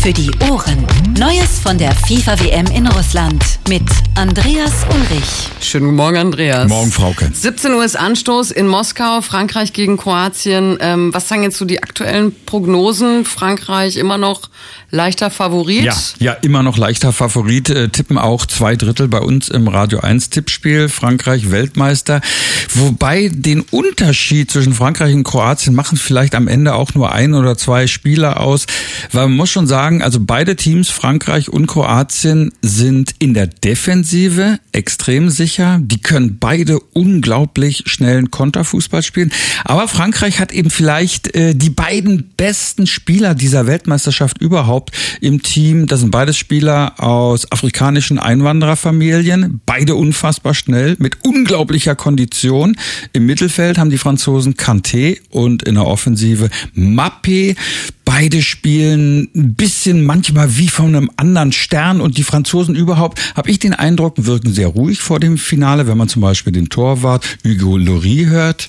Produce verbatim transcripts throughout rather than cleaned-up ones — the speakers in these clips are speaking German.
für die Ohren. Neues von der FIFA-W M in Russland mit Andreas Ulrich. Schönen guten Morgen, Andreas. Morgen, Frauke. siebzehn Uhr ist Anstoß in Moskau, Frankreich gegen Kroatien. Ähm, was sagen jetzt so die aktuellen Prognosen? Frankreich immer noch leichter Favorit? Ja, ja, immer noch leichter Favorit. Äh, tippen auch zwei Drittel bei uns im Radio eins Tippspiel. Frankreich Weltmeister. Wobei den Unterschied zwischen Frankreich und Kroatien machen vielleicht am Ende auch nur ein oder zwei Spieler aus. Weil man muss schon sagen, also beide Teams, Frankreich und Kroatien, sind in der Defensive extrem sicher. Die können beide unglaublich schnellen Konterfußball spielen. Aber Frankreich hat eben vielleicht äh, die beiden besten Spieler dieser Weltmeisterschaft überhaupt im Team. Das sind beides Spieler aus afrikanischen Einwandererfamilien. Beide unfassbar schnell, mit unglaublicher Kondition. Im Mittelfeld haben die Franzosen Kanté und in der Offensive Mbappé. Beide spielen ein bisschen manchmal wie von einem anderen Stern und die Franzosen überhaupt, habe ich den Eindruck, wirken sehr ruhig vor dem Finale, wenn man zum Beispiel den Torwart Hugo Lloris hört.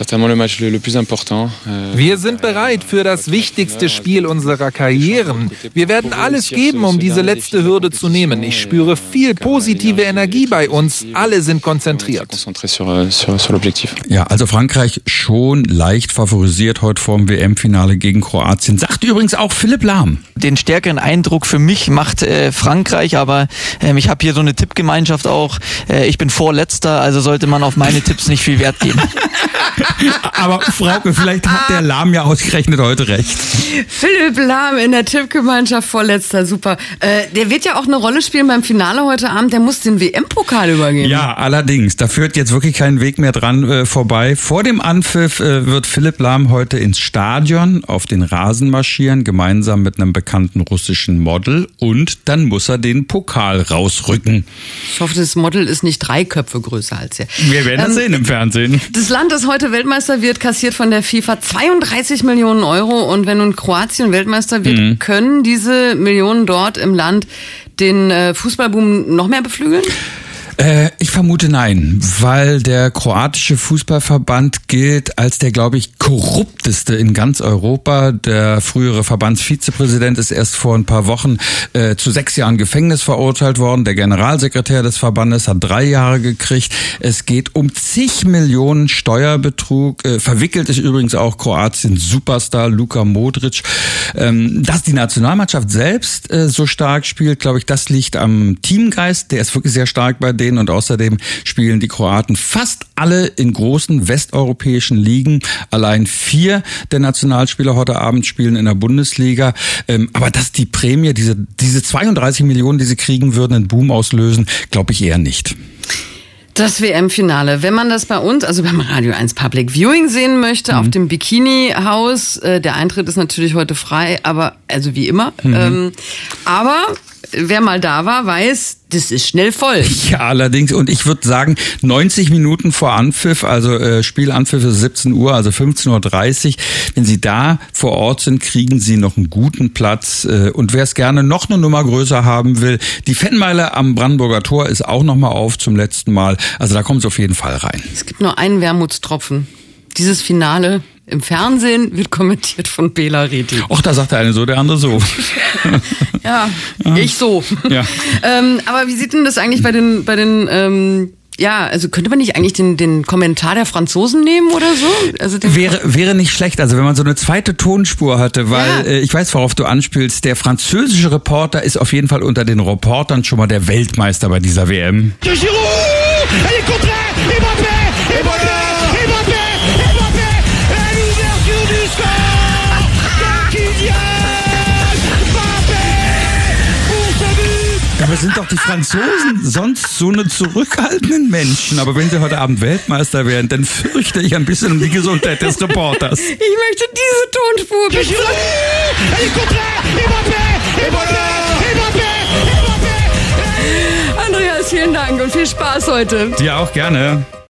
Wir sind bereit für das wichtigste Spiel unserer Karrieren. Wir werden alles geben, um diese letzte Hürde zu nehmen. Ich spüre viel positive Energie bei uns. Alle sind konzentriert. Ja, also Frankreich schon leicht favorisiert heute vor dem W M-Finale gegen Kroatien. Sagt übrigens auch Philipp Lahm. Den stärkeren Eindruck für mich macht äh, Frankreich, aber ähm, ich habe hier so eine Tippgemeinschaft auch. Äh, ich bin Vorletzter, also sollte man auf meine Tipps nicht viel Wert geben. Aber Frauke, vielleicht hat der Lahm ja ausgerechnet heute recht. Philipp Lahm in der Tippgemeinschaft Vorletzter, super. Äh, der wird ja auch eine Rolle spielen beim Finale heute Abend. Der muss den W M-Pokal übergeben. Ja, allerdings. Da führt jetzt wirklich kein Weg mehr dran äh, vorbei. Vor dem Anpfiff äh, wird Philipp Lahm heute ins Stadion auf den Rasen marschieren, gemeinsam mit einem bekannten russischen Model. Und dann muss er den Pokal rausrücken. Ich hoffe, das Model ist nicht drei Köpfe größer als er. Wir werden das ähm, sehen im Fernsehen. Das Land, das heute Weltmeister wird, kassiert von der FIFA zweiunddreißig Millionen Euro. Und wenn nun Kroatien Weltmeister wird, mhm. können diese Millionen dort im Land den äh, Fußballboom noch mehr beflügeln? Äh, ich vermute nein, weil der kroatische Fußballverband gilt als der, glaube ich, korrupteste in ganz Europa. Der frühere Verbandsvizepräsident ist erst vor ein paar Wochen äh, zu sechs Jahren Gefängnis verurteilt worden. Der Generalsekretär des Verbandes hat drei Jahre gekriegt. Es geht um zig Millionen Steuerbetrug. Äh, verwickelt ist übrigens auch Kroatiens Superstar Luka Modric. Ähm, dass die Nationalmannschaft selbst äh, so stark spielt, glaube ich, das liegt am Teamgeist. Der ist wirklich sehr stark bei denen. Und außerdem spielen die Kroaten fast alle in großen westeuropäischen Ligen. Allein vier der Nationalspieler heute Abend spielen in der Bundesliga. Aber dass die Prämie, diese, diese zweiunddreißig Millionen, die sie kriegen würden, einen Boom auslösen, glaube ich eher nicht. Das W M-Finale. Wenn man das bei uns, also beim Radio eins Public Viewing sehen möchte, mhm. auf dem Bikini-Haus, äh, der Eintritt ist natürlich heute frei, aber, also wie immer. Mhm. Ähm, aber wer mal da war, weiß, das ist schnell voll. Ja, allerdings. Und ich würde sagen, neunzig Minuten vor Anpfiff, also äh, Spielanpfiff ist siebzehn Uhr, also fünfzehn Uhr dreißig. Wenn Sie da vor Ort sind, kriegen Sie noch einen guten Platz. Äh, und wer es gerne noch eine Nummer größer haben will, die Fanmeile am Brandenburger Tor ist auch nochmal auf zum letzten Mal. Also da kommen Sie auf jeden Fall rein. Es gibt nur einen Wermutstropfen. Dieses Finale im Fernsehen wird kommentiert von Bela Reti. Och, da sagt der eine so, der andere so. Ja, ich so. Ja. ähm, aber wie sieht denn das eigentlich bei den, bei den, ähm, ja, also könnte man nicht eigentlich den, den Kommentar der Franzosen nehmen oder so? Also den wäre, wäre nicht schlecht, also wenn man so eine zweite Tonspur hatte, weil ja. äh, ich weiß, worauf du anspielst, der französische Reporter ist auf jeden Fall unter den Reportern schon mal der Weltmeister bei dieser W M. De Giroud! Elle est contre Mbappé! Mbappé! Aber sind doch die Franzosen sonst so eine zurückhaltenden Menschen. Aber wenn sie heute Abend Weltmeister werden, dann fürchte ich ein bisschen um die Gesundheit des Reporters. Ich möchte diese Tonspur bitte. Andreas, vielen Dank und viel Spaß heute. Dir auch gerne.